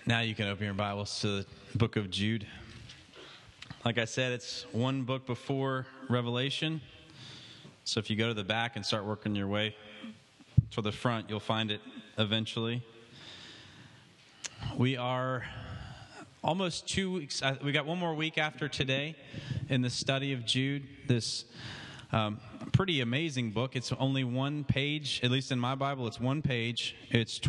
Now you can open your Bibles to the book of Jude. Like I said, it's one book before Revelation. So if you go to the back and start working your way to the front, you'll find it eventually. We are almost 2 weeks. We got one more week after today in the study of Jude. This pretty amazing book. It's only one page, at least in my Bible, it's one page. It's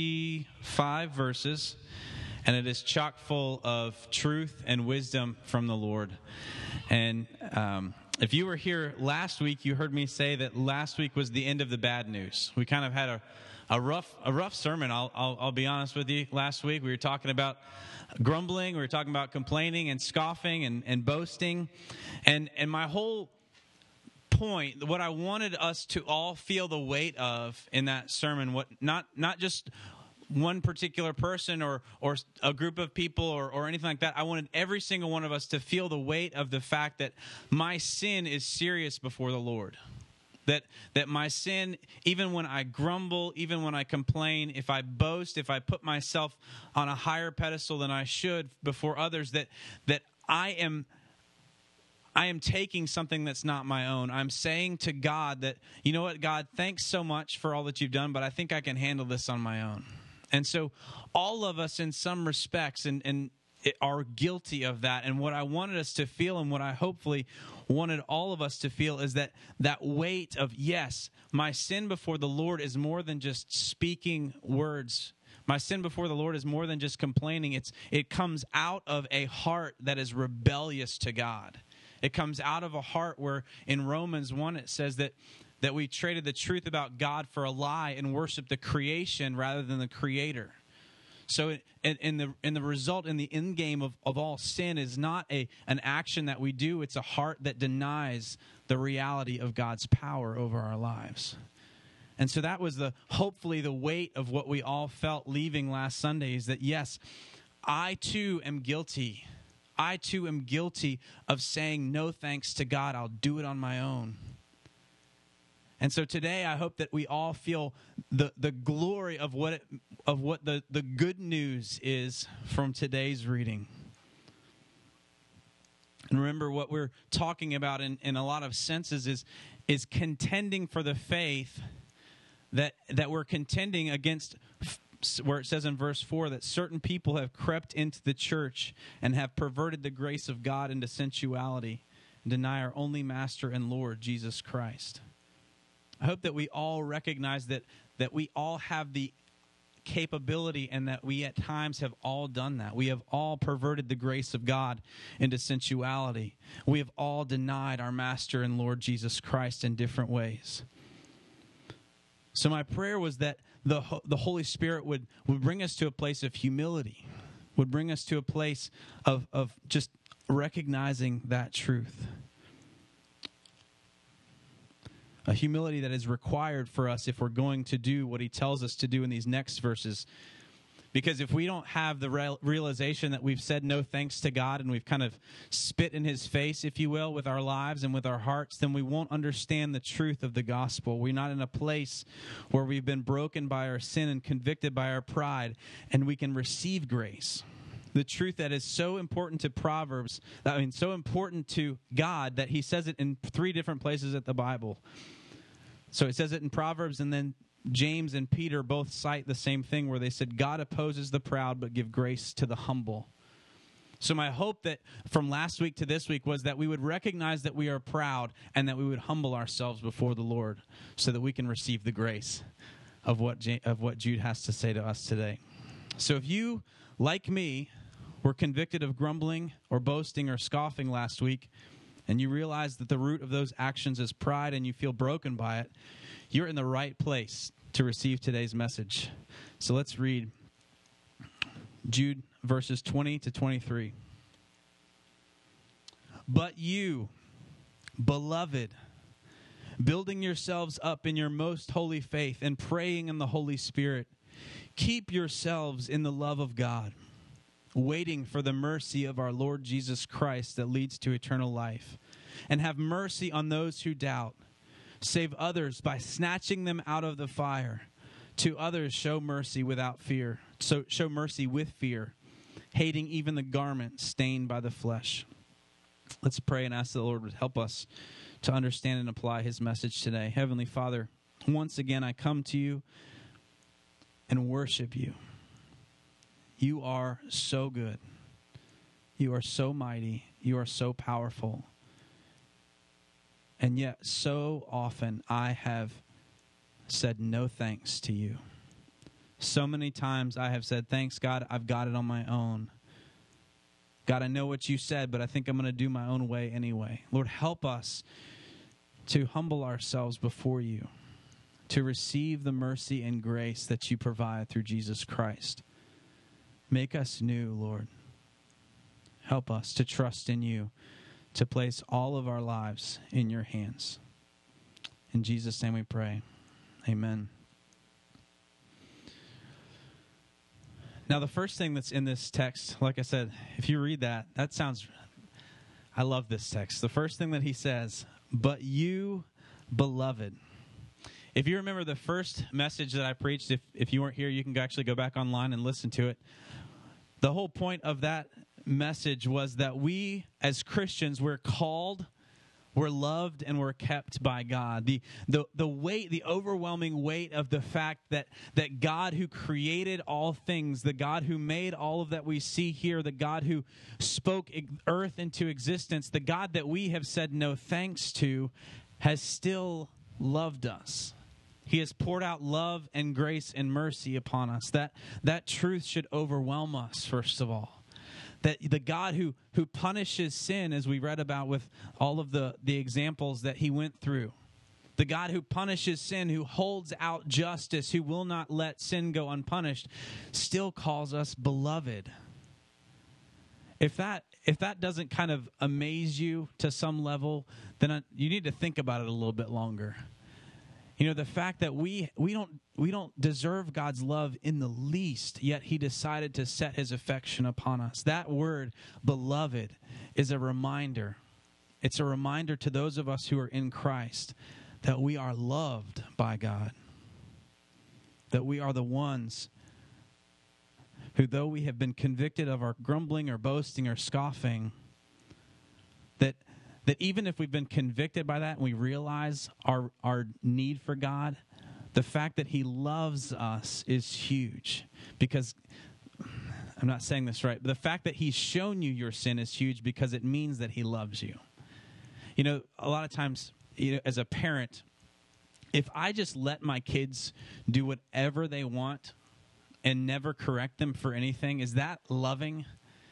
25 verses. And it is chock full of truth and wisdom from the Lord. And if you were here last week, you heard me say that last week was the end of the bad news. We kind of had a rough sermon. I'll be honest with you. Last week we were talking about grumbling, we were talking about complaining and scoffing and boasting, and my whole point, what I wanted us to all feel the weight of in that sermon, what not just one particular person or a group of people or anything like that. I wanted every single one of us to feel the weight of the fact that my sin is serious before the Lord. That my sin, even when I grumble, even when I complain, if I boast, if I put myself on a higher pedestal than I should before others, that I am taking something that's not my own. I'm saying to God that, you know what, God, thanks so much for all that you've done, but I think I can handle this on my own. And so all of us in some respects and are guilty of that. And what I wanted us to feel and what I hopefully wanted all of us to feel is that weight of, yes, my sin before the Lord is more than just speaking words. My sin before the Lord is more than just complaining. It comes out of a heart that is rebellious to God. It comes out of a heart where in Romans 1 it says that we traded the truth about God for a lie and worshiped the creation rather than the Creator. So in the result, in the end game of all sin is not an action that we do. It's a heart that denies the reality of God's power over our lives. And so that was hopefully the weight of what we all felt leaving last Sunday, is that yes, I too am guilty. I too am guilty of saying no thanks to God. I'll do it on my own. And so today, I hope that we all feel the glory of what the good news is from today's reading. And remember, what we're talking about in a lot of senses is contending for the faith that we're contending against, where it says in verse 4 that certain people have crept into the church and have perverted the grace of God into sensuality and deny our only Master and Lord, Jesus Christ. I hope that we all recognize that we all have the capability and that we at times have all done that. We have all perverted the grace of God into sensuality. We have all denied our Master and Lord Jesus Christ in different ways. So my prayer was that the Holy Spirit would bring us to a place of humility, would bring us to a place of just recognizing that truth. A humility that is required for us if we're going to do what he tells us to do in these next verses. Because if we don't have the realization that we've said no thanks to God and we've kind of spit in his face, if you will, with our lives and with our hearts, then we won't understand the truth of the gospel. We're not in a place where we've been broken by our sin and convicted by our pride, and we can receive grace. The truth that is so important to Proverbs, so important to God, that he says it in 3 different places at the Bible. So it says it in Proverbs, and then James and Peter both cite the same thing where they said, God opposes the proud, but give grace to the humble. So my hope that from last week to this week was that we would recognize that we are proud and that we would humble ourselves before the Lord so that we can receive the grace of what Jude has to say to us today. So if you, like me, were convicted of grumbling or boasting or scoffing last week, and you realize that the root of those actions is pride and you feel broken by it, you're in the right place to receive today's message. So let's read Jude verses 20 to 23. But you, beloved, building yourselves up in your most holy faith and praying in the Holy Spirit, keep yourselves in the love of God, waiting for the mercy of our Lord Jesus Christ that leads to eternal life. And have mercy on those who doubt. Save others by snatching them out of the fire. To others show mercy without fear. So show mercy with fear, hating even the garment stained by the flesh. Let's pray and ask the Lord would help us to understand and apply his message today. Heavenly Father, once again I come to you and worship you. You are so good. You are so mighty. You are so powerful. And yet so often I have said no thanks to you. So many times I have said, thanks God, I've got it on my own. God, I know what you said, but I think I'm going to do my own way anyway. Lord, help us to humble ourselves before you, to receive the mercy and grace that you provide through Jesus Christ. Make us new, Lord. Help us to trust in you, to place all of our lives in your hands. In Jesus' name we pray. Amen. Now, the first thing that's in this text, like I said, if you read that sounds, I love this text. The first thing that he says, but you, beloved. If you remember the first message that I preached, if you weren't here, you can actually go back online and listen to it. The whole point of that message was that we, as Christians, we're called, we're loved, and we're kept by God. The weight, the overwhelming weight of the fact that God who created all things, the God who made all of that we see here, the God who spoke earth into existence, the God that we have said no thanks to, has still loved us. He has poured out love and grace and mercy upon us. That truth should overwhelm us, first of all. That the God who punishes sin, as we read about with all of the examples that he went through, the God who punishes sin, who holds out justice, who will not let sin go unpunished, still calls us beloved. If that doesn't kind of amaze you to some level, then you need to think about it a little bit longer. You know, the fact that we don't deserve God's love in the least, yet he decided to set his affection upon us. That word, beloved, is a reminder. It's a reminder to those of us who are in Christ that we are loved by God. That we are the ones who, though we have been convicted of our grumbling or boasting or scoffing, that even if we've been convicted by that and we realize our need for God, the fact that he loves us is huge. Because, I'm not saying this right, but the fact that he's shown you your sin is huge because it means that he loves you. You know, a lot of times, as a parent, if I just let my kids do whatever they want and never correct them for anything, is that loving?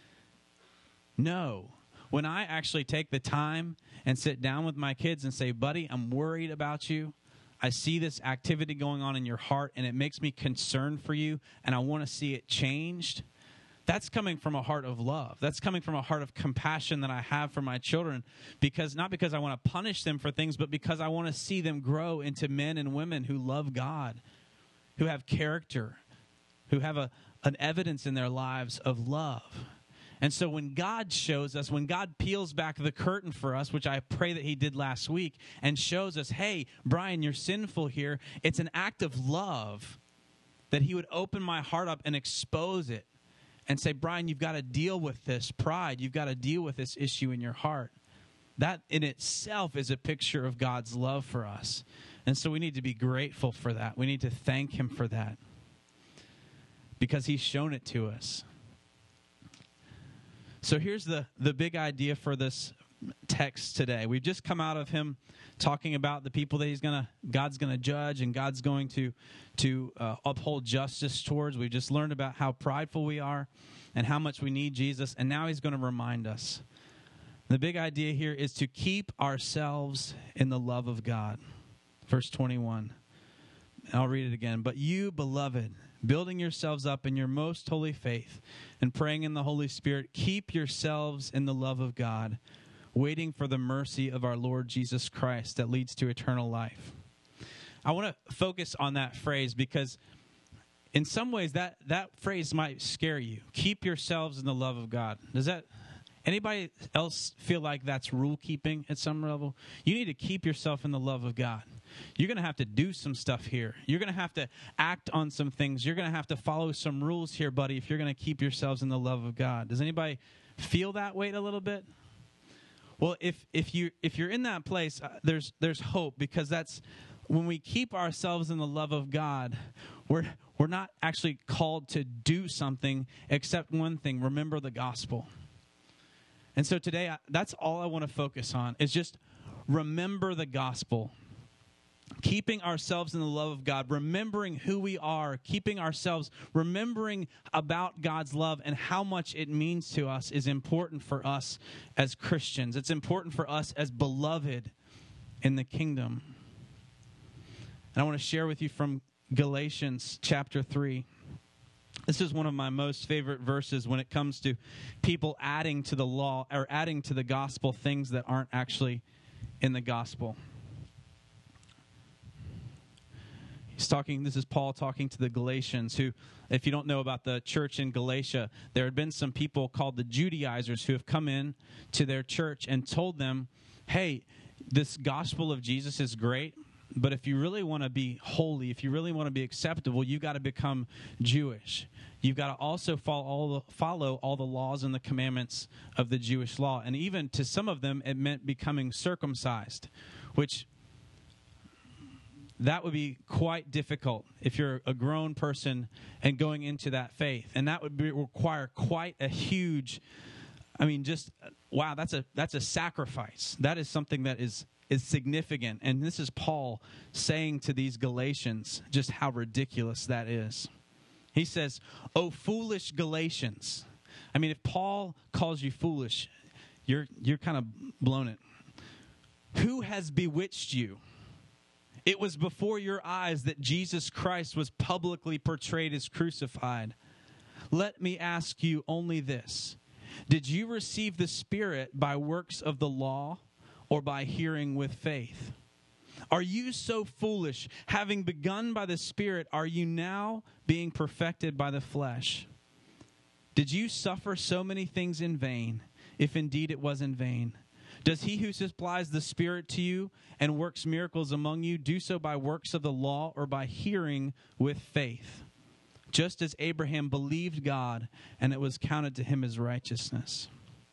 No. When I actually take the time and sit down with my kids and say, buddy, I'm worried about you. I see this activity going on in your heart, and it makes me concerned for you, and I want to see it changed. That's coming from a heart of love. That's coming from a heart of compassion that I have for my children, not because I want to punish them for things, but because I want to see them grow into men and women who love God, who have character, who have an evidence in their lives of love. And so when God shows us, when God peels back the curtain for us, which I pray that he did last week, and shows us, hey, Brian, you're sinful here, it's an act of love that he would open my heart up and expose it and say, Brian, you've got to deal with this pride. You've got to deal with this issue in your heart. That in itself is a picture of God's love for us. And so we need to be grateful for that. We need to thank him for that because he's shown it to us. So here's the big idea for this text today. We've just come out of him talking about the people that God's gonna judge and God's going to uphold justice towards. We've just learned about how prideful we are and how much we need Jesus, and now he's going to remind us. The big idea here is to keep ourselves in the love of God. Verse 21. I'll read it again. But you, beloved, building yourselves up in your most holy faith and praying in the Holy Spirit, keep yourselves in the love of God, waiting for the mercy of our Lord Jesus Christ that leads to eternal life. I want to focus on that phrase because in some ways that phrase might scare you. Keep yourselves in the love of God. Does that anybody else feel like that's rule keeping at some level? You need to keep yourself in the love of God. you're going to have to do some stuff here. You're going to have to act on some things. You're going to have to follow some rules here, buddy, if you're going to keep yourselves in the love of God. Does anybody feel that weight a little bit? Well, if you're in that place, there's hope, because that's when we keep ourselves in the love of God, we're not actually called to do something except one thing: remember the gospel. And so today, that's all I want to focus on, is just remember the gospel. Keeping ourselves in the love of God, remembering who we are, keeping ourselves, remembering about God's love and how much it means to us is important for us as Christians. It's important for us as beloved in the kingdom. And I want to share with you from Galatians chapter 3. This is one of my most favorite verses when it comes to people adding to the law or adding to the gospel things that aren't actually in the gospel. This is Paul talking to the Galatians, who, if you don't know about the church in Galatia, there had been some people called the Judaizers who have come in to their church and told them, hey, this gospel of Jesus is great, but if you really want to be holy, if you really want to be acceptable, you've got to become Jewish. You've got to also follow all the laws and the commandments of the Jewish law. And even to some of them, it meant becoming circumcised, which that would be quite difficult if you're a grown person and going into that faith. And that would require quite a huge, wow, that's a sacrifice. That is something that is significant. And this is Paul saying to these Galatians just how ridiculous that is. He says, "Oh, foolish Galatians." If Paul calls you foolish, you're kind of blown it. "Who has bewitched you? It was before your eyes that Jesus Christ was publicly portrayed as crucified. Let me ask you only this: did you receive the Spirit by works of the law or by hearing with faith? Are you so foolish? Having begun by the Spirit, are you now being perfected by the flesh? Did you suffer so many things in vain, if indeed it was in vain? Does he who supplies the Spirit to you and works miracles among you do so by works of the law or by hearing with faith? Just as Abraham believed God, and it was counted to him as righteousness."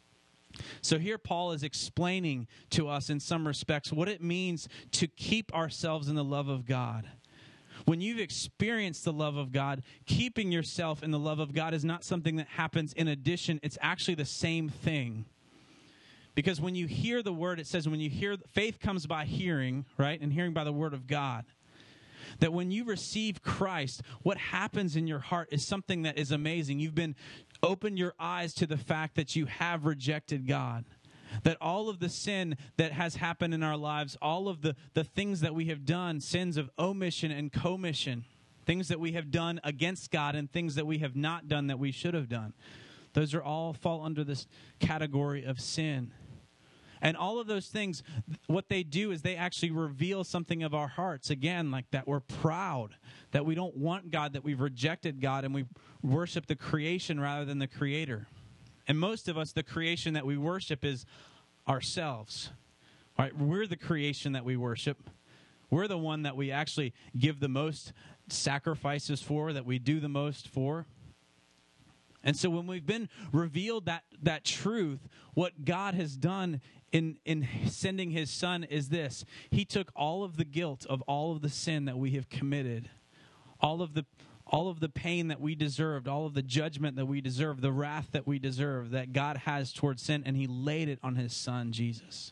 So here Paul is explaining to us in some respects what it means to keep ourselves in the love of God. When you've experienced the love of God, keeping yourself in the love of God is not something that happens in addition. It's actually the same thing. Because when you hear the word, it says faith comes by hearing, right? And hearing by the word of God. That when you receive Christ, what happens in your heart is something that is amazing. You've been opened your eyes to the fact that you have rejected God. That all of the sin that has happened in our lives, all of the things that we have done, sins of omission and commission, things that we have done against God and things that we have not done that we should have done, those are all fall under this category of sin. And all of those things, what they do is they actually reveal something of our hearts. Again, like that we're proud, that we don't want God, that we've rejected God, and we worship the creation rather than the Creator. And most of us, the creation that we worship is ourselves. All right, we're the creation that we worship. We're the one that we actually give the most sacrifices for, that we do the most for. And so when we've been revealed that truth, what God has done in sending his Son is this: he took all of the guilt of all of the sin that we have committed, all of the pain that we deserved, all of the judgment that we deserve, the wrath that we deserve, that God has towards sin, and he laid it on his Son, Jesus.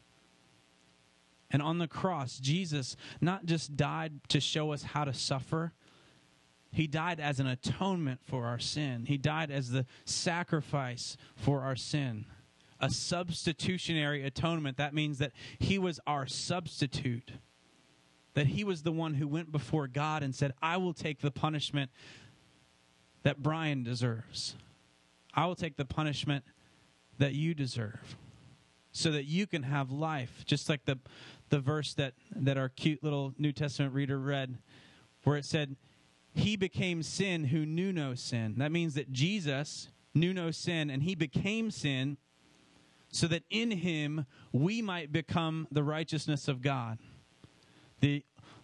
And on the cross, Jesus not just died to show us how to suffer, he died as an atonement for our sin. He died as the sacrifice for our sin. A substitutionary atonement. That means that he was our substitute. That he was the one who went before God and said, I will take the punishment that Brian deserves. I will take the punishment that you deserve, so that you can have life. Just like the verse that our cute little New Testament reader read, where it said, he became sin who knew no sin. That means that Jesus knew no sin, and he became sin so that in him we might become the righteousness of God. The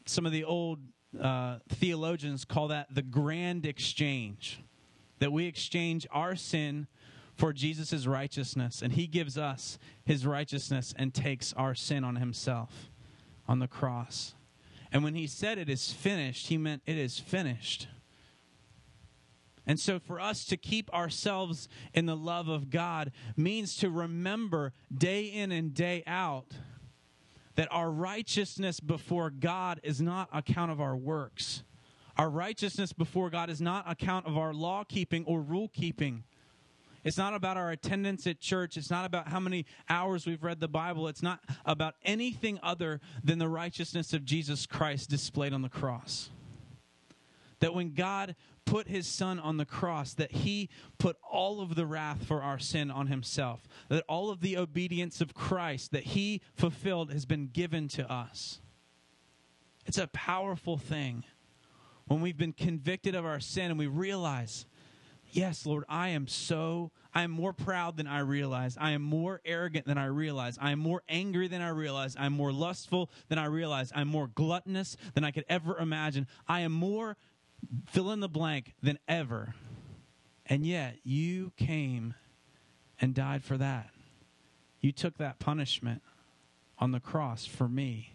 some of the old theologians call that the grand exchange, that we exchange our sin for Jesus' righteousness, and he gives us his righteousness and takes our sin on himself on the cross. And when he said it is finished, he meant it is finished. And so for us to keep ourselves in the love of God means to remember day in and day out that our righteousness before God is not on account of our works. Our righteousness before God is not on account of our law keeping or rule keeping. It's not about our attendance at church. It's not about how many hours we've read the Bible. It's not about anything other than the righteousness of Jesus Christ displayed on the cross. That when God put his son on the cross, that he put all of the wrath for our sin on himself. That all of the obedience of Christ that he fulfilled has been given to us. It's a powerful thing when we've been convicted of our sin and we realize, yes, Lord, I am more proud than I realize. I am more arrogant than I realize. I am more angry than I realize. I am more lustful than I realize. I'm more gluttonous than I could ever imagine. I am more fill in the blank than ever. And yet, you came and died for that. You took that punishment on the cross for me.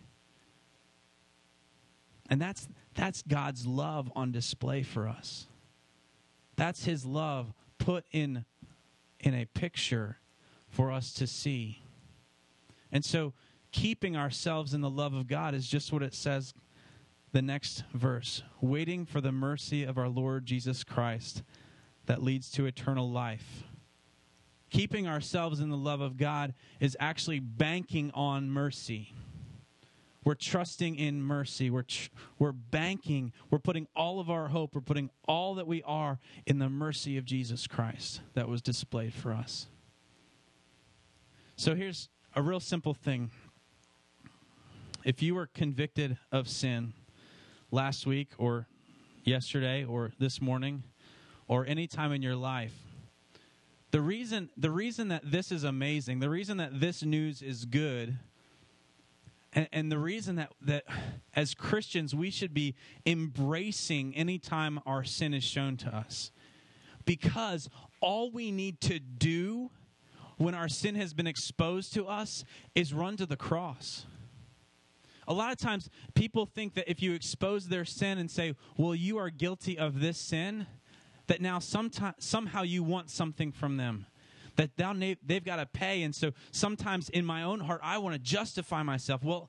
And that's God's love on display for us. That's his love put in a picture for us to see. And so keeping ourselves in the love of God is just what it says the next verse. Waiting for the mercy of our Lord Jesus Christ that leads to eternal life. Keeping ourselves in the love of God is actually banking on mercy. We're trusting in mercy. We're banking. We're putting all of our hope. We're putting all that we are in the mercy of Jesus Christ that was displayed for us. So here's a real simple thing. If you were convicted of sin last week or yesterday or this morning or any time in your life, the reason that this is amazing, the reason that this news is good, and the reason that as Christians we should be embracing anytime our sin is shown to us. Because all we need to do when our sin has been exposed to us is run to the cross. A lot of times people think that if you expose their sin and say, well, you are guilty of this sin, that now somehow you want something from them. That now they've got to pay. And so sometimes in my own heart, I want to justify myself. Well,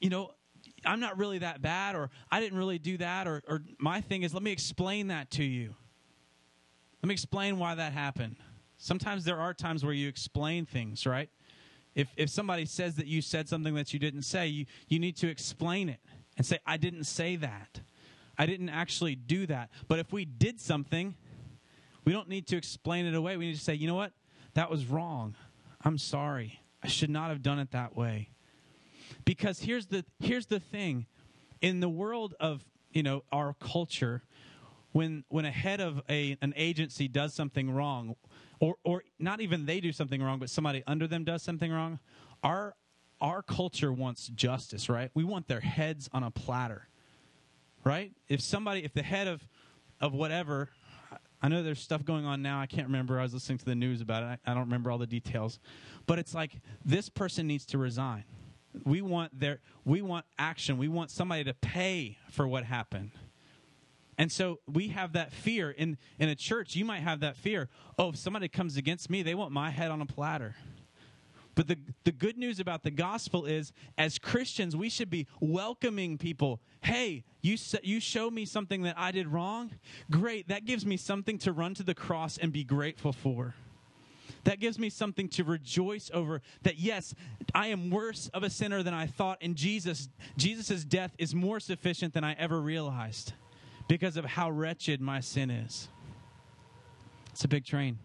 I'm not really that bad, or I didn't really do that, or my thing is, let me explain that to you. Let me explain why that happened. Sometimes there are times where you explain things, right? If somebody says that you said something that you didn't say, you need to explain it and say, I didn't say that. I didn't actually do that. But if we did something, we don't need to explain it away. We need to say, you know what? That was wrong. I'm sorry. I should not have done it that way. Because here's the thing. In the world of, our culture, when a head of an agency does something wrong, or not even they do something wrong, but somebody under them does something wrong, our culture wants justice, right? We want their heads on a platter, right? If the head of whatever, I know there's stuff going on now. I can't remember. I was listening to the news about it. I don't remember all the details. But it's like, this person needs to resign. We want action. We want somebody to pay for what happened. And so we have that fear. In a church, you might have that fear. Oh, if somebody comes against me, they want my head on a platter. But the good news about the gospel is, as Christians, we should be welcoming people. Hey, you show me something that I did wrong? Great, that gives me something to run to the cross and be grateful for. That gives me something to rejoice over, that yes, I am worse of a sinner than I thought, and Jesus' death is more sufficient than I ever realized because of how wretched my sin is. It's a big train.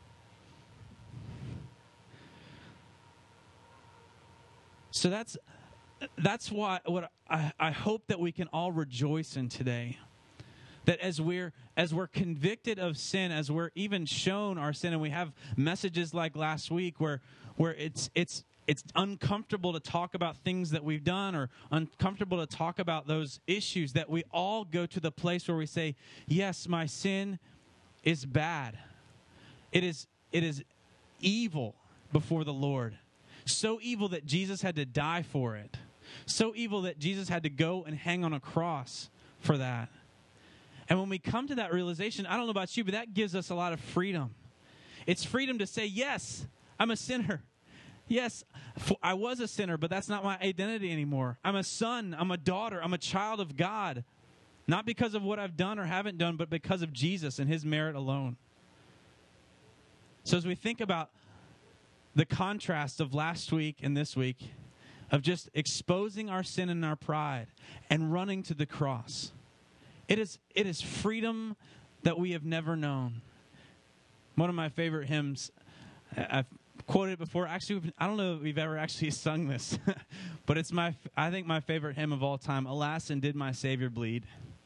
So that's what I hope that we can all rejoice in today. That as we're convicted of sin, as we're even shown our sin, and we have messages like last week where it's it's uncomfortable to talk about things that we've done, or uncomfortable to talk about those issues, that we all go to the place where we say, yes, my sin is bad. It is evil before the Lord. So evil that Jesus had to die for it. So evil that Jesus had to go and hang on a cross for that. And when we come to that realization, I don't know about you, but that gives us a lot of freedom. It's freedom to say, yes, I'm a sinner. Yes, I was a sinner, but that's not my identity anymore. I'm a son, I'm a daughter, I'm a child of God. Not because of what I've done or haven't done, but because of Jesus and his merit alone. So as we think about the contrast of last week and this week, of just exposing our sin and our pride and running to the cross, it is freedom that we have never known. One of my favorite hymns, I've quoted it before. Actually, I don't know if we've ever actually sung this, but it's I think my favorite hymn of all time. Alas, and did my Savior bleed?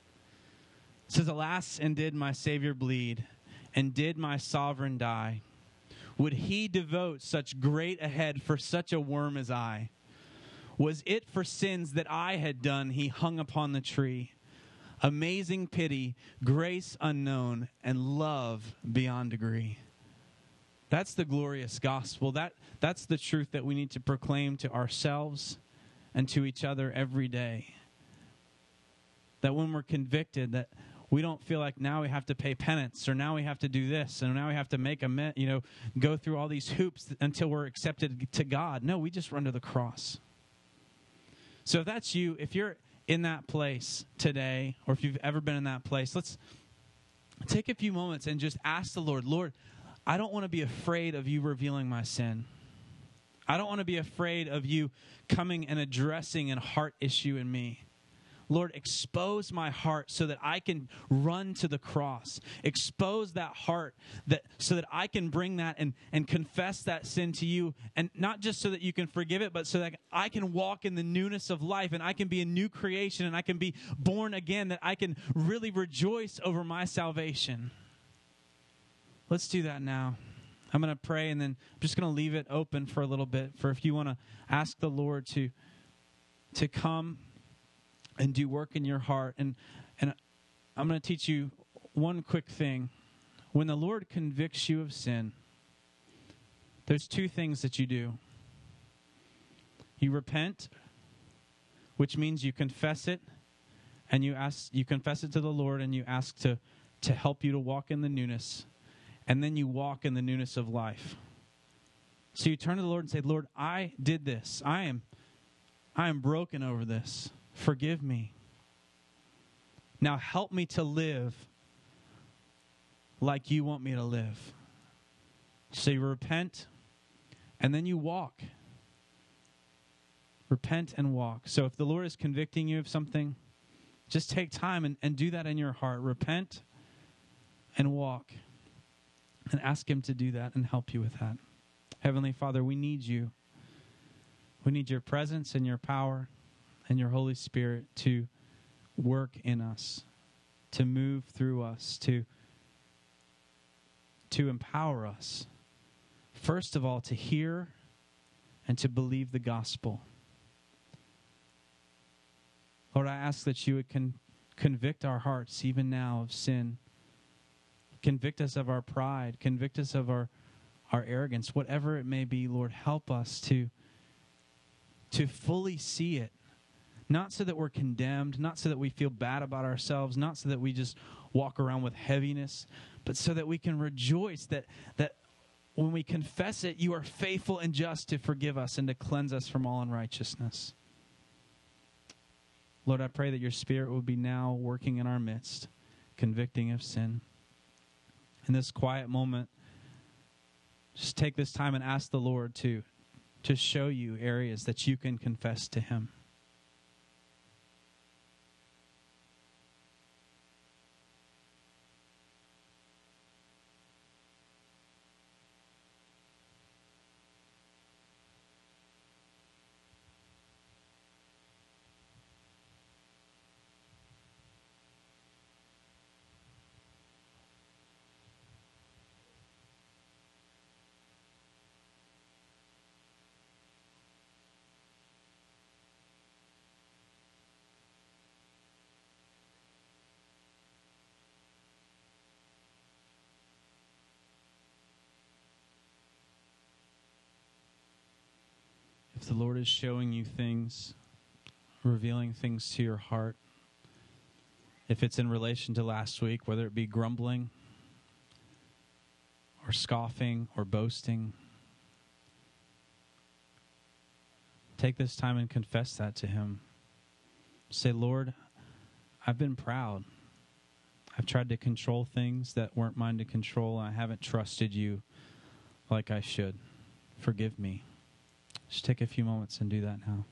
It says, alas, and did my Savior bleed, and did my sovereign die? Would he devote such great a head for such a worm as I? Was it for sins that I had done he hung upon the tree? Amazing pity, grace unknown, and love beyond degree. That's the glorious gospel. That's the truth that we need to proclaim to ourselves and to each other every day. That when we're convicted, that we don't feel like now we have to pay penance, or now we have to do this, and now we have to make go through all these hoops until we're accepted to God. No, we just run to the cross. So if that's you, if you're in that place today, or if you've ever been in that place, let's take a few moments and just ask the Lord, Lord, I don't want to be afraid of you revealing my sin. I don't want to be afraid of you coming and addressing a heart issue in me. Lord, expose my heart so that I can run to the cross. Expose that heart so that I can bring that and confess that sin to you. And not just so that you can forgive it, but so that I can walk in the newness of life, and I can be a new creation, and I can be born again, that I can really rejoice over my salvation. Let's do that now. I'm going to pray, and then I'm just going to leave it open for a little bit for if you want to ask the Lord to come and do work in your heart. And I'm going to teach you one quick thing. When the Lord convicts you of sin, there's two things that you do. You repent, which means you confess it, and you confess it to the Lord, and you ask to help you to walk in the newness. And then you walk in the newness of life. So you turn to the Lord and say, Lord, I did this. I am broken over this. Forgive me. Now help me to live like you want me to live. So you repent, and then you walk. Repent and walk. So if the Lord is convicting you of something, just take time and do that in your heart. Repent and walk. And ask him to do that and help you with that. Heavenly Father, we need you. We need your presence and your power and your Holy Spirit to work in us, to move through us, to empower us. First of all, to hear and to believe the gospel. Lord, I ask that you would convict our hearts even now of sin. Convict us of our pride. Convict us of our arrogance. Whatever it may be, Lord, help us to fully see it. Not so that we're condemned, not so that we feel bad about ourselves, not so that we just walk around with heaviness, but so that we can rejoice that when we confess it, you are faithful and just to forgive us and to cleanse us from all unrighteousness. Lord, I pray that your Spirit will be now working in our midst, convicting of sin. In this quiet moment, just take this time and ask the Lord to show you areas that you can confess to him. the Lord is showing you things, revealing things to your heart, if it's in relation to last week, whether it be grumbling or scoffing or boasting, take this time and confess that to Him. Say, Lord, I've been proud. I've tried to control things that weren't mine to control. I haven't trusted you like I should. Forgive me. Just take a few moments and do that now.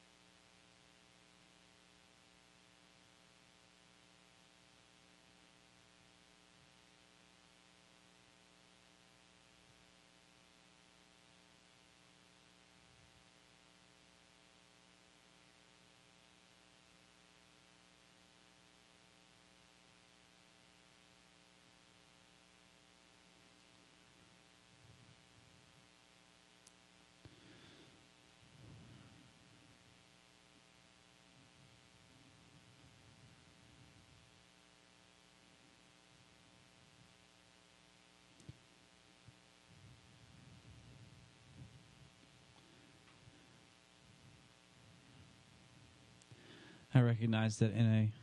I recognize that in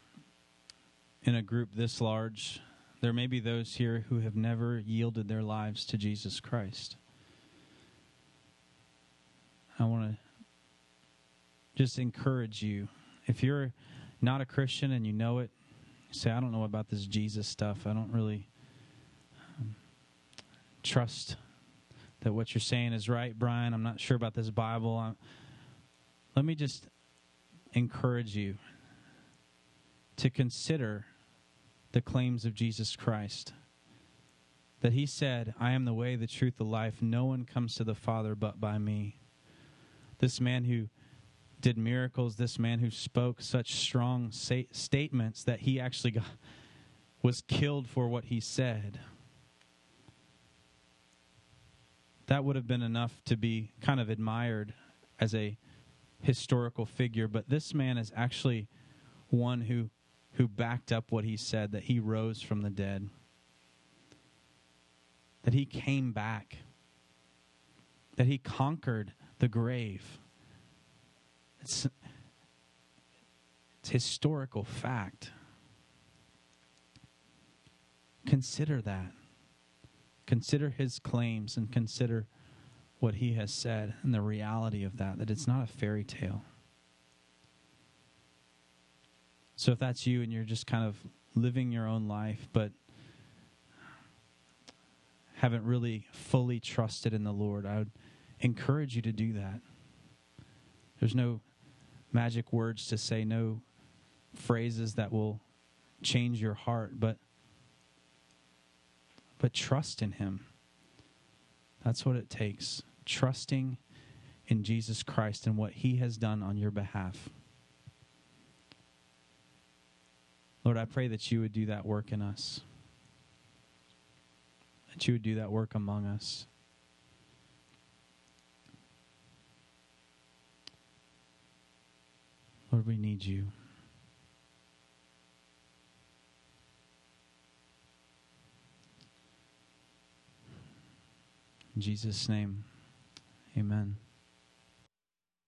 a group this large, there may be those here who have never yielded their lives to Jesus Christ. I want to just encourage you. If you're not a Christian and you know it, you say, I don't know about this Jesus stuff. I don't really trust that what you're saying is right, Brian. I'm not sure about this Bible. Let me just encourage you to consider the claims of Jesus Christ. That He said, I am the way, the truth, the life. No one comes to the Father but by me. This man who did miracles, this man who spoke such strong statements that he actually was killed for what he said. That would have been enough to be kind of admired as a historical figure, but this man is actually one who backed up what he said, that he rose from the dead, that he came back, that he conquered the grave. It's historical fact. Consider that. Consider his claims and consider what he has said and the reality of that it's not a fairy tale. So if that's you and you're just kind of living your own life but haven't really fully trusted in the Lord, I would encourage you to do that. There's no magic words to say, no phrases that will change your heart, but trust in Him. That's what it takes. Trusting in Jesus Christ and what He has done on your behalf. Lord, I pray that you would do that work in us. That you would do that work among us. Lord, we need you. In Jesus' name, amen.